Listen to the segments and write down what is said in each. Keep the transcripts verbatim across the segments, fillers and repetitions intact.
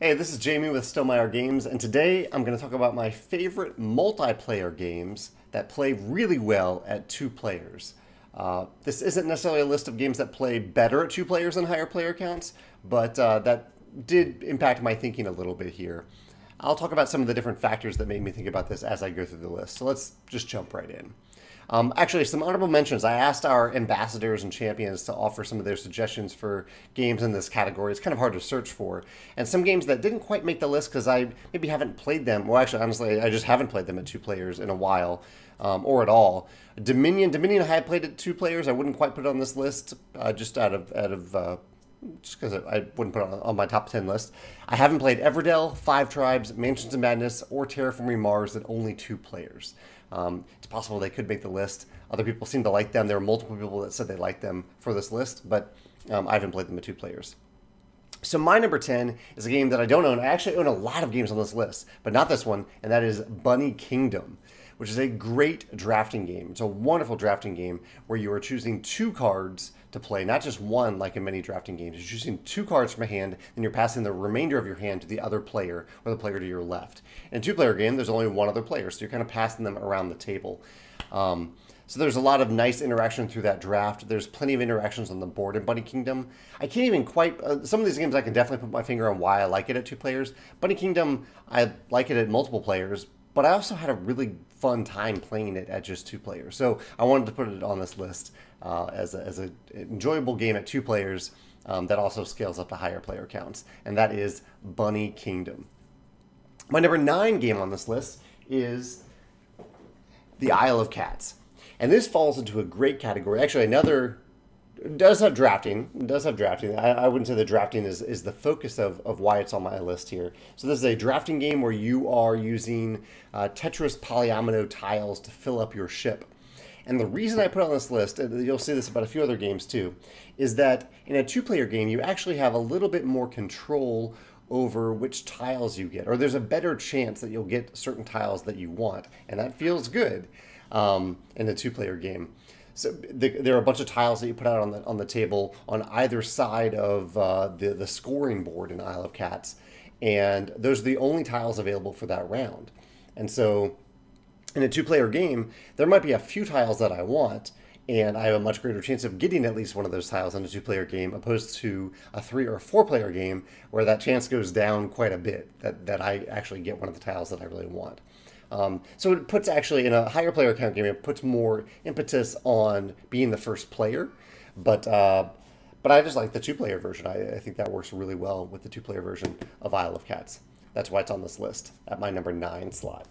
Hey, this is Jamie with Stonemaier Games, and today I'm going to talk about my favorite multiplayer games that play really well at two players. Uh, this isn't necessarily a list of games that play better at two players than higher player counts, but uh, that did impact my thinking a little bit here. I'll talk about some of the different factors that made me think about this as I go through the list, so let's just jump right in. Um, actually, some honorable mentions. I asked our ambassadors and champions to offer some of their suggestions for games in this category. It's kind of hard to search for. And some games that didn't quite make the list because I maybe haven't played them. Well, actually, honestly, I just haven't played them at two players in a while, um, or at all. Dominion, Dominion I had played at two players. I wouldn't quite put it on this list, uh, just out of, out of uh, just because I wouldn't put it on, on my top ten list. I haven't played Everdell, Five Tribes, Mansions of Madness, or Terraforming Mars at only two players. Um, it's possible they could make the list. Other people seem to like them. There are multiple people that said they liked them for this list, but um, I haven't played them at two players. So my number ten is a game that I don't own. I actually own a lot of games on this list, but not this one, and that is Bunny Kingdom, which is a great drafting game. It's a wonderful drafting game where you are choosing two cards to play, not just one like in many drafting games. You're choosing two cards from a hand, then you're passing the remainder of your hand to the other player or the player to your left. In a two-player game, there's only one other player, so you're kind of passing them around the table. Um, so there's a lot of nice interaction through that draft. There's plenty of interactions on the board in Bunny Kingdom. I can't even quite... Uh, some of these games I can definitely put my finger on why I like it at two players. Bunny Kingdom, I like it at multiple players, but I also had a really fun time playing it at just two players. So I wanted to put it on this list uh, as an as a enjoyable game at two players um, that also scales up to higher player counts, and that is Bunny Kingdom. My number nine game on this list is The Isle of Cats. And this falls into a great category. Actually, another... It does have drafting. It does have drafting. I, I wouldn't say the drafting is, is the focus of, of why it's on my list here. So this is a drafting game where you are using uh, Tetris polyomino tiles to fill up your ship. And the reason I put it on this list, and you'll see this about a few other games too, is that in a two-player game, you actually have a little bit more control over which tiles you get. Or there's a better chance that you'll get certain tiles that you want. And that feels good um, in a two-player game. So the, there are a bunch of tiles that you put out on the on the table on either side of uh, the the scoring board in Isle of Cats, and those are the only tiles available for that round. And so, in a two-player game, there might be a few tiles that I want, and I have a much greater chance of getting at least one of those tiles in a two-player game, opposed to a three or four-player game where that chance goes down quite a bit. That that I actually get one of the tiles that I really want. Um, so it puts actually, in a higher player count game, it puts more impetus on being the first player. But uh, but I just like the two-player version. I, I think that works really well with the two-player version of Isle of Cats. That's why it's on this list at my number nine slot.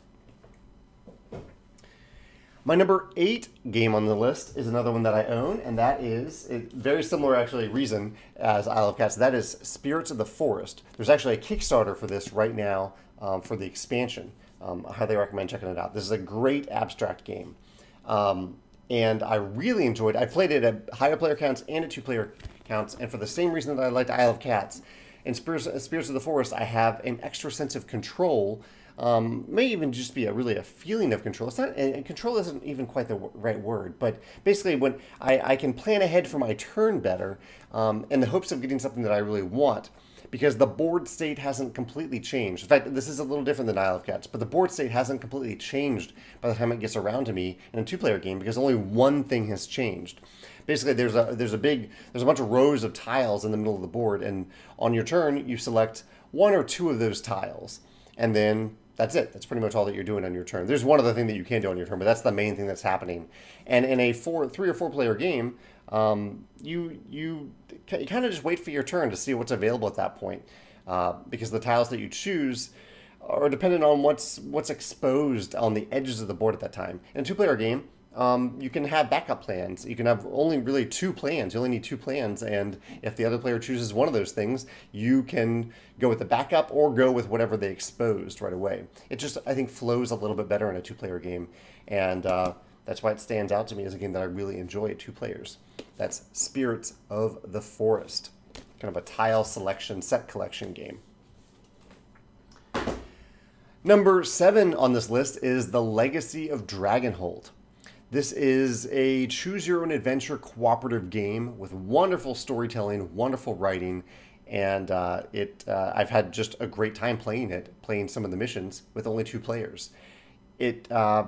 My number eight game on the list is another one that I own, and that is a very similar, actually, reason as Isle of Cats. That is Spirits of the Forest. There's actually a Kickstarter for this right now um, for the expansion. Um, I highly recommend checking it out. This is a great abstract game. Um, and I really enjoyed it. I played it at higher player counts and at two player counts. And for the same reason that I liked Isle of Cats, in Spirits, Spirits of the Forest, I have an extra sense of control. Um, may even just be a really a feeling of control. It's not, and control isn't even quite the right word, but basically when I, I can plan ahead for my turn better um, in the hopes of getting something that I really want. Because the board state hasn't completely changed. In fact, this is a little different than Isle of Cats, but the board state hasn't completely changed by the time it gets around to me in a two-player game because only one thing has changed. Basically, there's a there's a big there's a bunch of rows of tiles in the middle of the board, and on your turn, you select one or two of those tiles, and then that's it. That's pretty much all that you're doing on your turn. There's one other thing that you can do on your turn, but that's the main thing that's happening. And in a four, three or four player game, um, you you, you kind of just wait for your turn to see what's available at that point, uh, because the tiles that you choose are dependent on what's what's exposed on the edges of the board at that time. In a two player game, um, you can have backup plans. You can have only really two plans. You only need two plans, and if the other player chooses one of those things, you can go with the backup or go with whatever they exposed right away. It just, I think, flows a little bit better in a two-player game, and uh, that's why it stands out to me as a game that I really enjoy at two players. That's Spirits of the Forest, kind of a tile selection, set collection game. Number seven on this list is The Legacy of Dragonholt. This is a choose-your-own-adventure cooperative game with wonderful storytelling, wonderful writing, and uh, it uh, I've had just a great time playing it, playing some of the missions with only two players. It uh,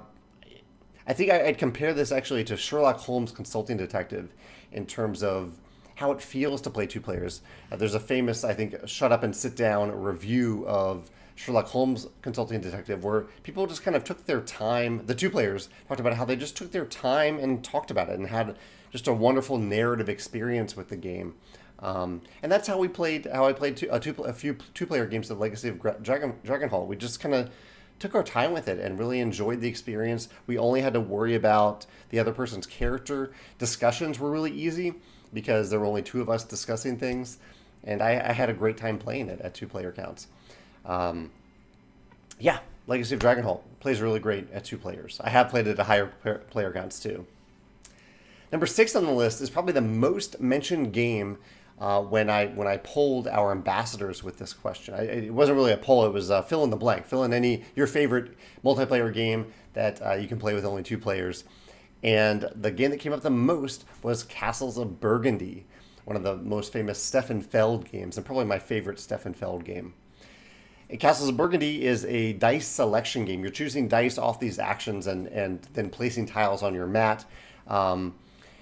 I think I, I'd compare this actually to Sherlock Holmes Consulting Detective in terms of how it feels to play two players. Uh, there's a famous, I think, shut up and sit down review of Sherlock Holmes Consulting Detective where people just kind of took their time. The two players talked about how they just took their time and talked about it and had just a wonderful narrative experience with the game. Um, and that's how we played. How I played two, a, two, a few two-player games of Legacy of Dragon Dragonhall. We just kind of took our time with it and really enjoyed the experience. We only had to worry about the other person's character. Discussions were really easy because there were only two of us discussing things, and I, I had a great time playing it at two-player counts. Um, yeah, Legacy of Dragonhall plays really great at two players. I have played it at higher player counts too. Number six on the list is probably the most mentioned game uh, when I when I polled our ambassadors with this question. I, it wasn't really a poll; it was uh, fill in the blank. Fill in any your favorite multiplayer game that uh, you can play with only two players. And the game that came up the most was Castles of Burgundy, one of the most famous Stefan Feld games, and probably my favorite Stefan Feld game. And Castles of Burgundy is a dice selection game. You're choosing dice off these actions and and then placing tiles on your mat. Um,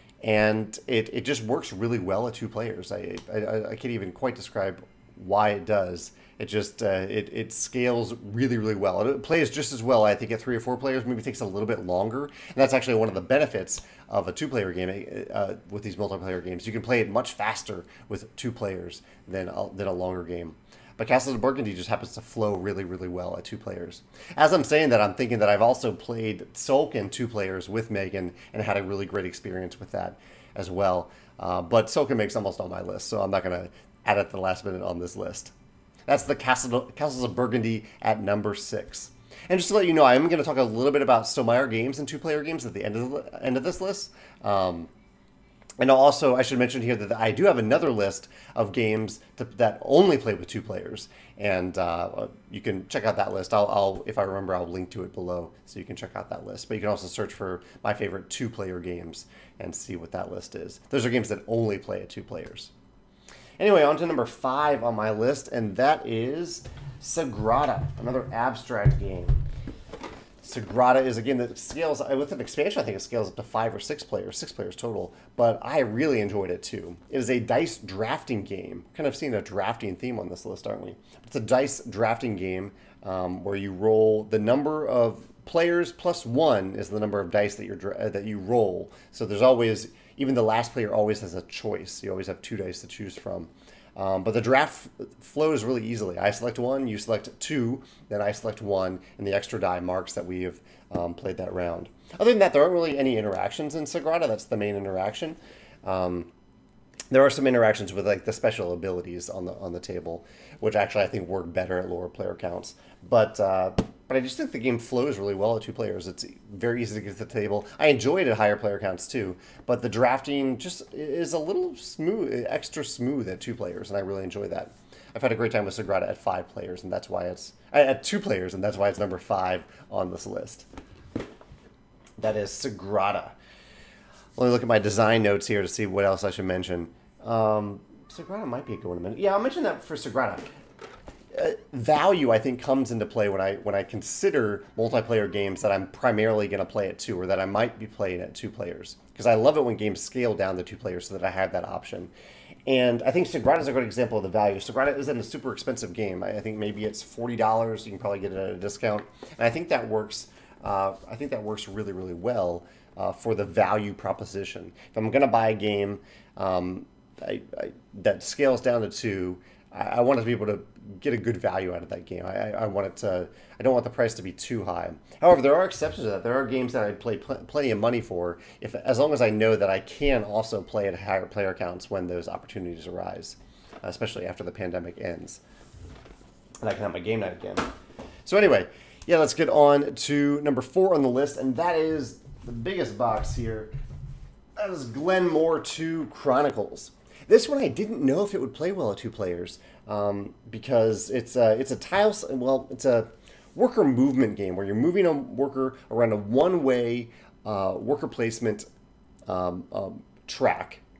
And it, it just works really well at two players. I, I, I can't even quite describe why it does. It just uh, it, it scales really, really well. And it plays just as well, I think, at three or four players. Maybe takes a little bit longer. And that's actually one of the benefits of a two-player game uh, with these multiplayer games. You can play it much faster with two players than a, than a longer game. But Castles of Burgundy just happens to flow really, really well at two players. As I'm saying that, I'm thinking that I've also played Tzolk'in two players with Megan and had a really great experience with that as well. Uh, but Tzolk'in makes almost all my list, so I'm not going to add it at the last minute on this list. That's the Castle, Castles of Burgundy at number six. And just to let you know, I'm going to talk a little bit about Stonemaier games and two-player games at the end of the end of this list. Um, And also, I should mention here that I do have another list of games to, that only play with two players, and uh, you can check out that list. I'll, I'll, if I remember, I'll link to it below, so you can check out that list. But you can also search for my favorite two-player games and see what that list is. Those are games that only play at two players. Anyway, on to number five on my list, and that is Sagrada, another abstract game. Sagrada is a game that scales, with an expansion, I think it scales up to five or six players, six players total, but I really enjoyed it too. It is a dice drafting game. Kind of seeing a drafting theme on this list, aren't we? It's a dice drafting game um, where you roll the number of players plus one is the number of dice that, you're, uh, that you roll. So there's always, even the last player always has a choice. You always have two dice to choose from. Um, but the draft flows really easily. I select one, you select two, then I select one, and the extra die marks that we have um, played that round. Other than that, there aren't really any interactions in Sagrada. That's the main interaction. Um, there are some interactions with like the special abilities on the on the table, which actually I think work better at lower player counts. But uh, but I just think the game flows really well at two players. It's very easy to get to the table. I enjoy it at higher player counts too, but the drafting just is a little smooth, extra smooth at two players, and I really enjoy that. I've had a great time with Sagrada at five players, and that's why it's at two players, and that's why it's number five on this list. That is Sagrada. Let me look at my design notes here to see what else I should mention. Um, Sagrada might be a good one in a minute. Yeah, I'll mention that for Sagrada. Uh, value, I think, comes into play when I when I consider multiplayer games that I'm primarily going to play at two, or that I might be playing at two players. Because I love it when games scale down to two players so that I have that option. And I think Sagrada is a good example of the value. Sagrada isn't a super expensive game. I, I think maybe it's forty dollars. You can probably get it at a discount. And I think that works. Uh, I think that works really, really well uh, for the value proposition. If I'm going to buy a game um, I, I, that scales down to two, I, I want to be able to get a good value out of that game. I, I want it to. I don't want the price to be too high. However, there are exceptions to that. There are games that I'd play pl plenty of money for, if as long as I know that I can also play at higher player counts when those opportunities arise, especially after the pandemic ends, and I can have my game night again. So anyway, yeah, let's get on to number four on the list, and that is the biggest box here. That is Glenmore two Chronicles. This one I didn't know if it would play well at two players um, because it's a, it's a tile, well, it's a worker movement game where you're moving a worker around a one-way uh, worker placement um, um, track,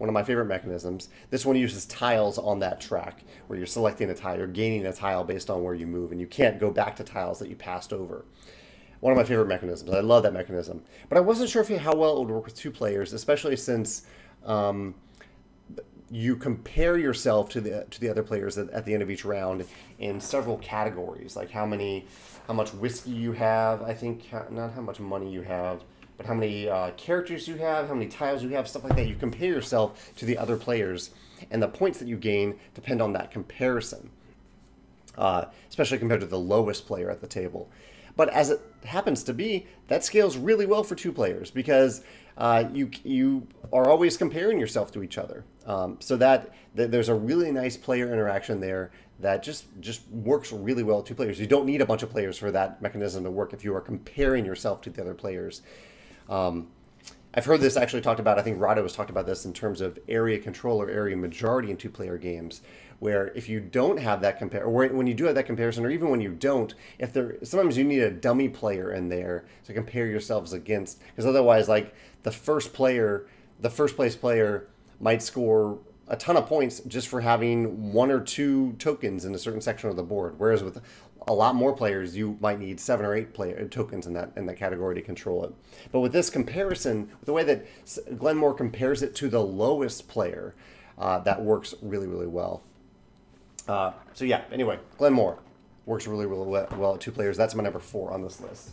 one of my favorite mechanisms. This one uses tiles on that track, where you're selecting a tile, you're gaining a tile based on where you move, and you can't go back to tiles that you passed over. One of my favorite mechanisms. I love that mechanism. But I wasn't sure if how well it would work with two players, especially since um, you compare yourself to the to the other players at, at the end of each round in several categories, like how many, how much whiskey you have. I think not how much money you have, but how many uh, characters you have, how many tiles you have, stuff like that. You compare yourself to the other players, and the points that you gain depend on that comparison, uh, especially compared to the lowest player at the table. But as it happens to be, that scales really well for two players because uh, you you are always comparing yourself to each other. Um, so that, that there's a really nice player interaction there that just, just works really well with two players. You don't need a bunch of players for that mechanism to work if you are comparing yourself to the other players. Um, I've heard this actually talked about, I think Rado has talked about this in terms of area control or area majority in two-player games, where if you don't have that compare, or when you do have that comparison, or even when you don't, if there, sometimes you need a dummy player in there to compare yourselves against, because otherwise, like, the first player, the first place player might score a ton of points just for having one or two tokens in a certain section of the board, whereas with a lot more players, you might need seven or eight player tokens in that in that category to control it. But with this comparison, with the way that Glenmore compares it to the lowest player, uh, that works really, really well. Uh, so yeah, anyway, Glenmore works really, really well at two players. That's my number four on this list.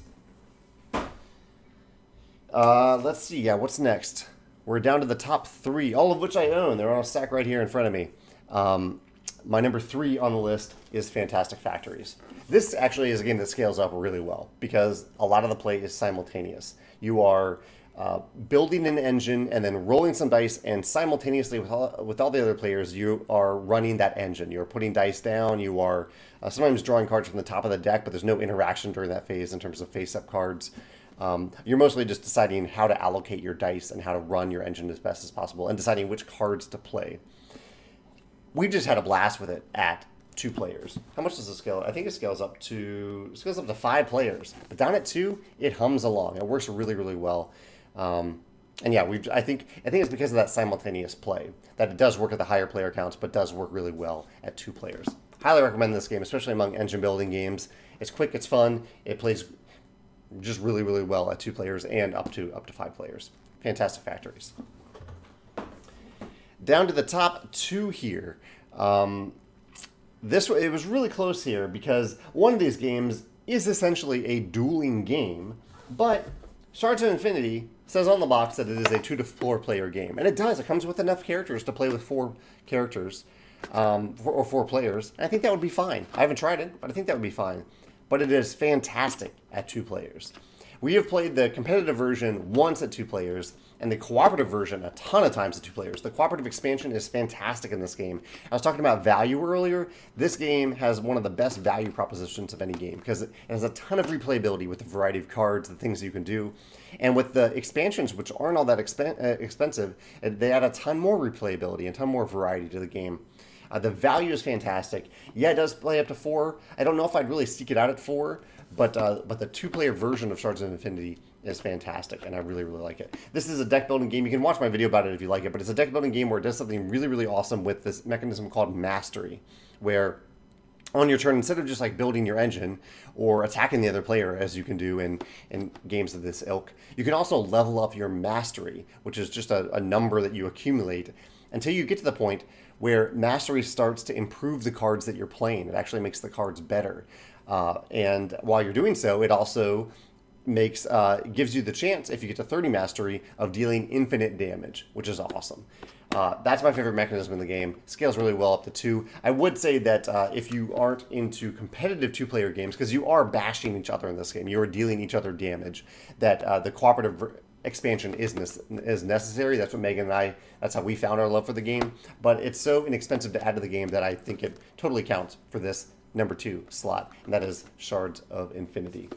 Uh, let's see, yeah, what's next? We're down to the top three, all of which I own. They're on a stack right here in front of me. Um, my number three on the list is Fantastic Factories. This actually is a game that scales up really well because a lot of the play is simultaneous. You are uh, building an engine and then rolling some dice, and simultaneously with all, with all the other players, you are running that engine. You're putting dice down. You are uh, sometimes drawing cards from the top of the deck, but there's no interaction during that phase in terms of face-up cards. Um, you're mostly just deciding how to allocate your dice and how to run your engine as best as possible and deciding which cards to play. We've just had a blast with it at two players. How much does it scale? I think it scales up to it scales up to five players. But down at two, it hums along. It works really, really well. Um, and yeah, we've I think I think it's because of that simultaneous play that it does work at the higher player counts, but does work really well at two players. Highly recommend this game, especially among engine building games. It's quick, it's fun, it plays just really, really well at two players and up to up to five players. Fantastic Factories. Down to the top two here. Um, this it was really close here because one of these games is essentially a dueling game, but Shards of Infinity says on the box that it is a two to four player game, and it does. It comes with enough characters to play with four characters, um, or four players. And I think that would be fine. I haven't tried it, but I think that would be fine. But it is fantastic at two players. We have played the competitive version once at two players, and the cooperative version a ton of times at two players. The cooperative expansion is fantastic in this game. I was talking about value earlier. This game has one of the best value propositions of any game because it has a ton of replayability with the variety of cards, the things you can do. And with the expansions, which aren't all that expen uh, expensive, they add a ton more replayability and a ton more variety to the game. Uh, the value is fantastic. Yeah, it does play up to four. I don't know if I'd really seek it out at four, but uh, but the two-player version of Shards of Infinity is fantastic, and I really, really like it. This is a deck-building game. You can watch my video about it if you like it, but it's a deck-building game where it does something really, really awesome with this mechanism called Mastery, where on your turn, instead of just like building your engine or attacking the other player, as you can do in, in games of this ilk, you can also level up your Mastery, which is just a, a number that you accumulate until you get to the point where Mastery starts to improve the cards that you're playing. It actually makes the cards better. Uh, and while you're doing so, it also makes uh, gives you the chance, if you get to thirty Mastery, of dealing infinite damage, which is awesome. Uh, that's my favorite mechanism in the game. Scales really well up to two. I would say that uh, if you aren't into competitive two-player games, because you are bashing each other in this game, you are dealing each other damage, that uh, the cooperative expansion is, is necessary. That's what Megan and I, that's how we found our love for the game. But it's so inexpensive to add to the game that I think it totally counts for this number two slot, and that is Shards of Infinity.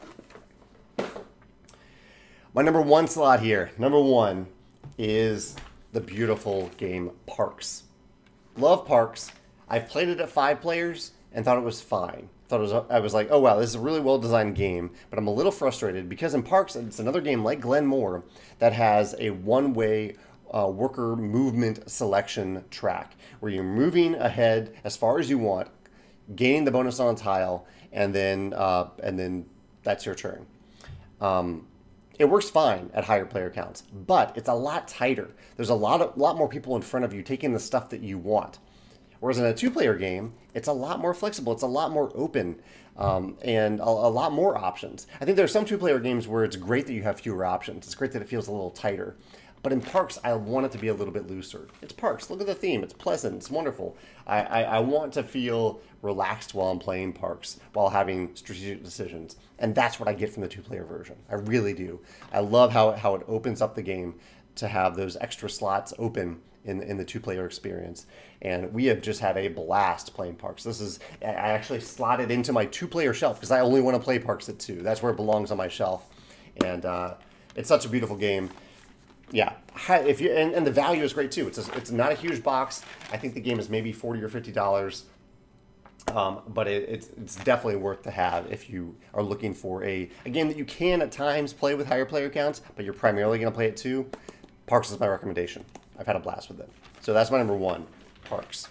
My number one slot here, number one, is the beautiful game Parks. Love Parks. I've played it at five players and thought it was fine. Thought it was, I was like, oh wow, this is a really well-designed game, but I'm a little frustrated because in Parks, it's another game like Glenmore that has a one-way uh, worker movement selection track, where you're moving ahead as far as you want, gaining the bonus on a tile, and then uh, and then that's your turn. Um, it works fine at higher player counts, but it's a lot tighter. There's a lot of lot more people in front of you taking the stuff that you want. Whereas in a two-player game, it's a lot more flexible. It's a lot more open, um, and a, a lot more options. I think there are some two-player games where it's great that you have fewer options. It's great that it feels a little tighter. But in Parks, I want it to be a little bit looser. It's Parks. Look at the theme. It's pleasant. It's wonderful. I, I, I want to feel relaxed while I'm playing Parks, while having strategic decisions. And that's what I get from the two-player version. I really do. I love how, how it opens up the game to have those extra slots open in, in the two-player experience. And we have just had a blast playing Parks. This is, I actually slotted into my two-player shelf because I only want to play Parks at two. That's where it belongs on my shelf. And uh, it's such a beautiful game. Yeah, if you and, and the value is great too. It's a, it's not a huge box. I think the game is maybe forty or fifty dollars, um, but it, it's it's definitely worth to have if you are looking for a a game that you can at times play with higher player counts, but you're primarily going to play it too. Parks is my recommendation. I've had a blast with it. So that's my number one, Parks.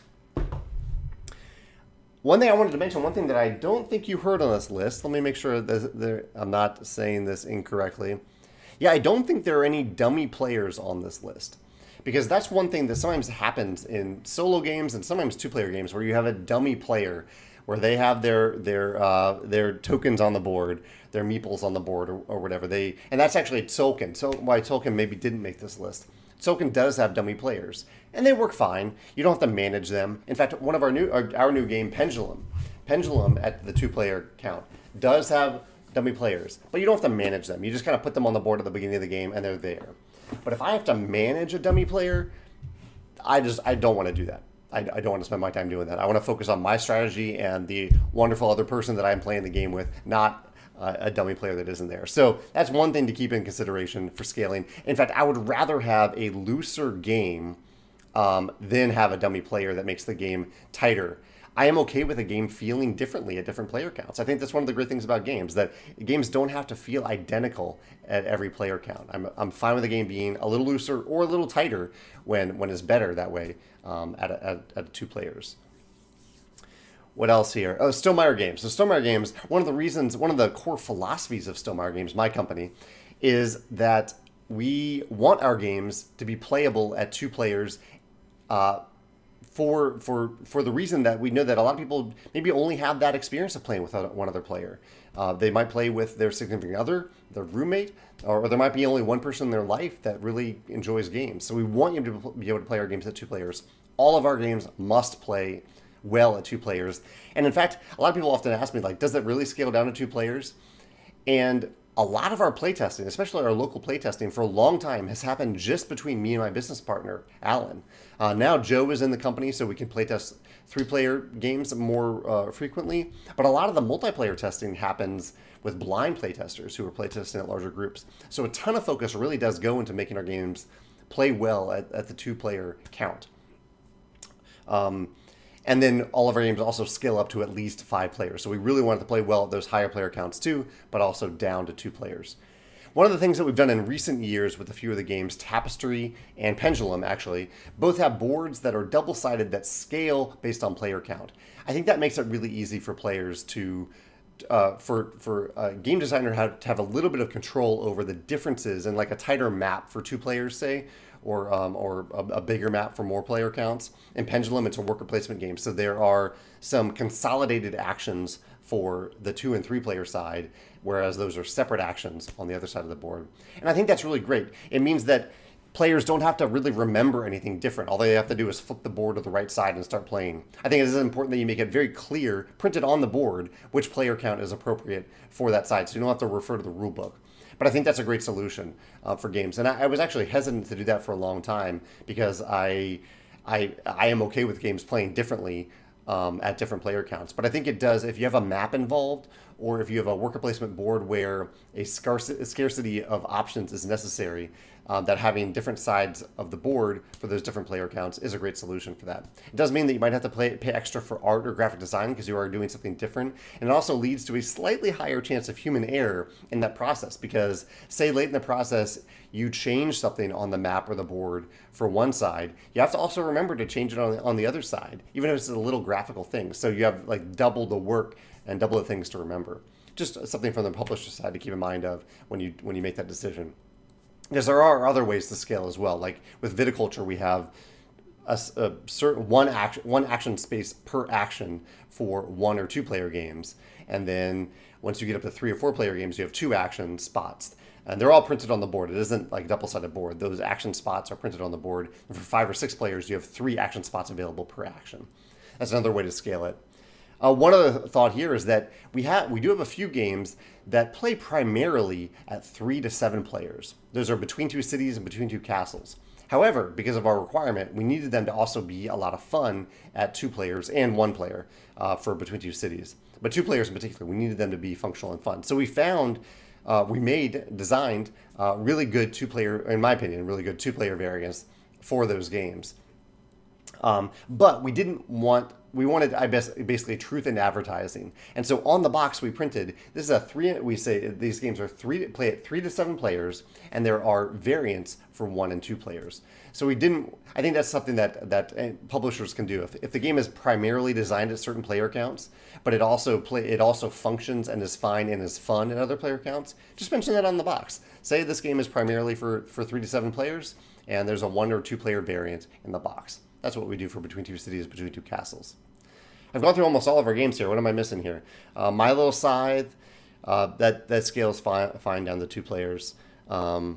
One thing I wanted to mention, one thing that I don't think you heard on this list. Let me make sure that I'm not saying this incorrectly. Yeah, I don't think there are any dummy players on this list, because that's one thing that sometimes happens in solo games and sometimes two-player games where you have a dummy player where they have their their uh, their tokens on the board, their meeples on the board, or, or whatever. They and that's actually Tzolk'in. So why Tzolk'in maybe didn't make this list. Tzolk'in does have dummy players, and they work fine. You don't have to manage them. In fact, one of our new our, our new game, Pendulum, Pendulum at the two-player count does have dummy players, but you don't have to manage them. You just kind of put them on the board at the beginning of the game and they're there. But if I have to manage a dummy player, I just I don't want to do that. I, I don't want to spend my time doing that. I want to focus on my strategy and the wonderful other person that I'm playing the game with, not uh, a dummy player that isn't there. So that's one thing to keep in consideration for scaling. In fact, I would rather have a looser game um, than have a dummy player that makes the game tighter. I am okay with a game feeling differently at different player counts. I think that's one of the great things about games, that games don't have to feel identical at every player count. I'm, I'm fine with the game being a little looser or a little tighter when, when it's better that way um, at, a, at, at two players. What else here? Oh, Stonemaier Games. So Stonemaier Games, one of the reasons, one of the core philosophies of Stonemaier Games, my company, is that we want our games to be playable at two players uh, for for for the reason that we know that a lot of people maybe only have that experience of playing with one other player. Uh, they might play with their significant other, their roommate, or, or there might be only one person in their life that really enjoys games. So we want you to be able to play our games at two players. All of our games must play well at two players. And in fact, a lot of people often ask me, like, does it really scale down to two players? And a lot of our playtesting, especially our local playtesting, for a long time has happened just between me and my business partner, Alan. Uh, now Joe is in the company, so we can playtest three-player games more uh, frequently. But a lot of the multiplayer testing happens with blind playtesters who are playtesting at larger groups. So a ton of focus really does go into making our games play well at, at the two-player count. Um, And then all of our games also scale up to at least five players. So we really want it to play well at those higher player counts too, but also down to two players. One of the things that we've done in recent years with a few of the games, Tapestry and Pendulum actually, both have boards that are double-sided that scale based on player count. I think that makes it really easy for players to, uh, for, for a game designer to have a little bit of control over the differences in like a tighter map for two players, say, or um, or a, a bigger map for more player counts. In Pendulum, it's a worker placement game, so there are some consolidated actions for the two and three player side, whereas those are separate actions on the other side of the board. And I think that's really great. It means that players don't have to really remember anything different. All they have to do is flip the board to the right side and start playing. I think it is important that you make it very clear, printed on the board, which player count is appropriate for that side, so you don't have to refer to the rule book. But I think that's a great solution uh, for games. And I, I was actually hesitant to do that for a long time because I, I, I am okay with games playing differently um, at different player counts. But I think it does, if you have a map involved or if you have a worker placement board where a, scarce, a scarcity of options is necessary, um, that having different sides of the board for those different player counts is a great solution for that. It does mean that you might have to play, pay extra for art or graphic design because you are doing something different, and it also leads to a slightly higher chance of human error in that process because, say, late in the process, you change something on the map or the board for one side, you have to also remember to change it on the, on the other side, even if it's a little graphical thing. So you have like double the work and double the things to remember. Just something from the publisher side to keep in mind of when you when you make that decision. Because there are other ways to scale as well. Like with viticulture, we have a, a certain one action one action space per action for one or two player games, and then once you get up to three or four player games, you have two action spots. And they're all printed on the board. It isn't like a double-sided board. Those action spots are printed on the board. And for five or six players, you have three action spots available per action. That's another way to scale it. Uh, one other thought here is that we have we do have a few games that play primarily at three to seven players. Those are Between Two Cities and Between Two Castles. However, because of our requirement, we needed them to also be a lot of fun at two players and one player uh, for Between Two Cities. But two players in particular, we needed them to be functional and fun. So we found, uh, we made, designed uh, really good two-player, in my opinion, really good two-player variants for those games. Um, but we didn't want, we wanted I basically truth in advertising. And so on the box we printed, this is a three, we say these games are three, play at three to seven players, and there are variants for one and two players. So we didn't, I think that's something that, that publishers can do. If, if the game is primarily designed at certain player counts, but it also play, it also functions and is fine and is fun at other player counts, just mention that on the box. Say this game is primarily for, for three to seven players, and there's a one or two player variant in the box. That's what we do for Between Two Cities, Between Two Castles. I've gone through almost all of our games here. What am I missing here? Uh, My Little Scythe, uh, that, that scales fine, fine down to two players. Um,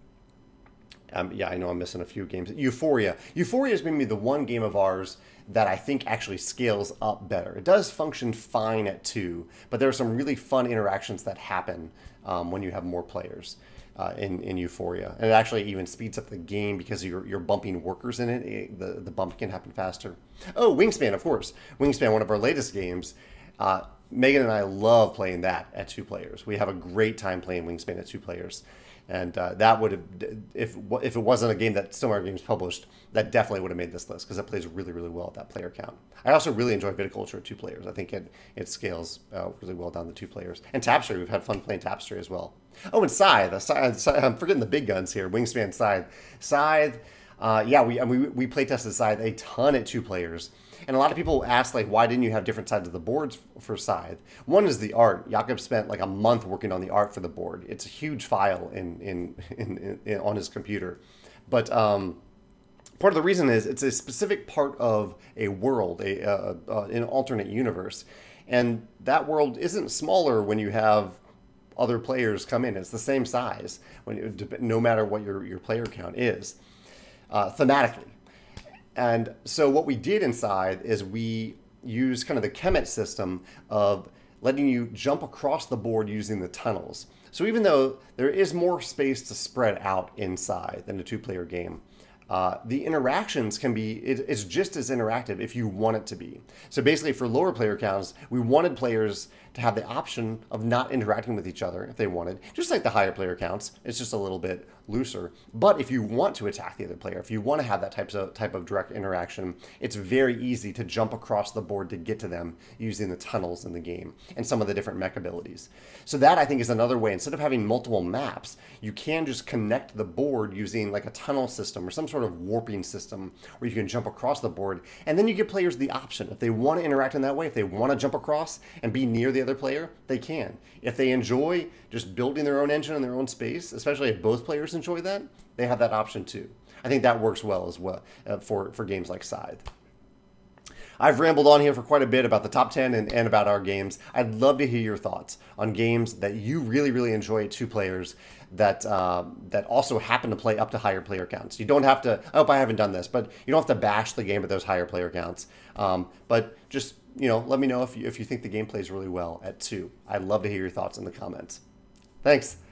um, yeah, I know I'm missing a few games. Euphoria. Euphoria is maybe the one game of ours that I think actually scales up better. It does function fine at two, but there are some really fun interactions that happen um, when you have more players. Uh, in, in Euphoria. And it actually even speeds up the game because you're, you're bumping workers in it. it the, the bump can happen faster. Oh, Wingspan, of course. Wingspan, one of our latest games. Uh, Megan and I love playing that at two players. We have a great time playing Wingspan at two players. And uh, that would have, if if it wasn't a game that Stonemaier Games published, that definitely would have made this list because it plays really, really well at that player count. I also really enjoy Viticulture at two players. I think it, it scales uh, really well down to two players. And Tapestry, we've had fun playing Tapestry as well. Oh, and Scythe. Scythe I'm forgetting the big guns here. Wingspan, Scythe. Scythe, uh, yeah, we, we, we play tested Scythe a ton at two players. And a lot of people ask, like, why didn't you have different sides of the boards for Scythe? One is the art. Jakob spent like a month working on the art for the board. It's a huge file in, in, in, in, in on his computer. But um, part of the reason is it's a specific part of a world, a, uh, uh, an alternate universe. And that world isn't smaller when you have other players come in. It's the same size, when you, no matter what your, your player count is, uh, thematically. And so what we did inside is we used kind of the Kemet system of letting you jump across the board using the tunnels. So even though there is more space to spread out inside than a two-player game, uh, the interactions can be, it, it's just as interactive if you want it to be. So basically for lower player counts, we wanted players to have the option of not interacting with each other if they wanted, just like the higher player counts. It's just a little bit looser. But if you want to attack the other player, if you want to have that type of, type of direct interaction, it's very easy to jump across the board to get to them using the tunnels in the game and some of the different mech abilities. So that, I think, is another way. Instead of having multiple maps, you can just connect the board using like a tunnel system or some sort of warping system where you can jump across the board. And then you give players the option. If they want to interact in that way, if they want to jump across and be near the other player, they can. If they enjoy just building their own engine in their own space, especially if both players enjoy that, they have that option too. I think that works well as well uh, for, for games like Scythe. I've rambled on here for quite a bit about the top ten and, and about our games. I'd love to hear your thoughts on games that you really, really enjoy at two players that uh, that also happen to play up to higher player counts. You don't have to, I hope I haven't done this, but you don't have to bash the game at those higher player counts. Um, but just, you know, let me know if you, if you think the game plays really well at two. I'd love to hear your thoughts in the comments. Thanks.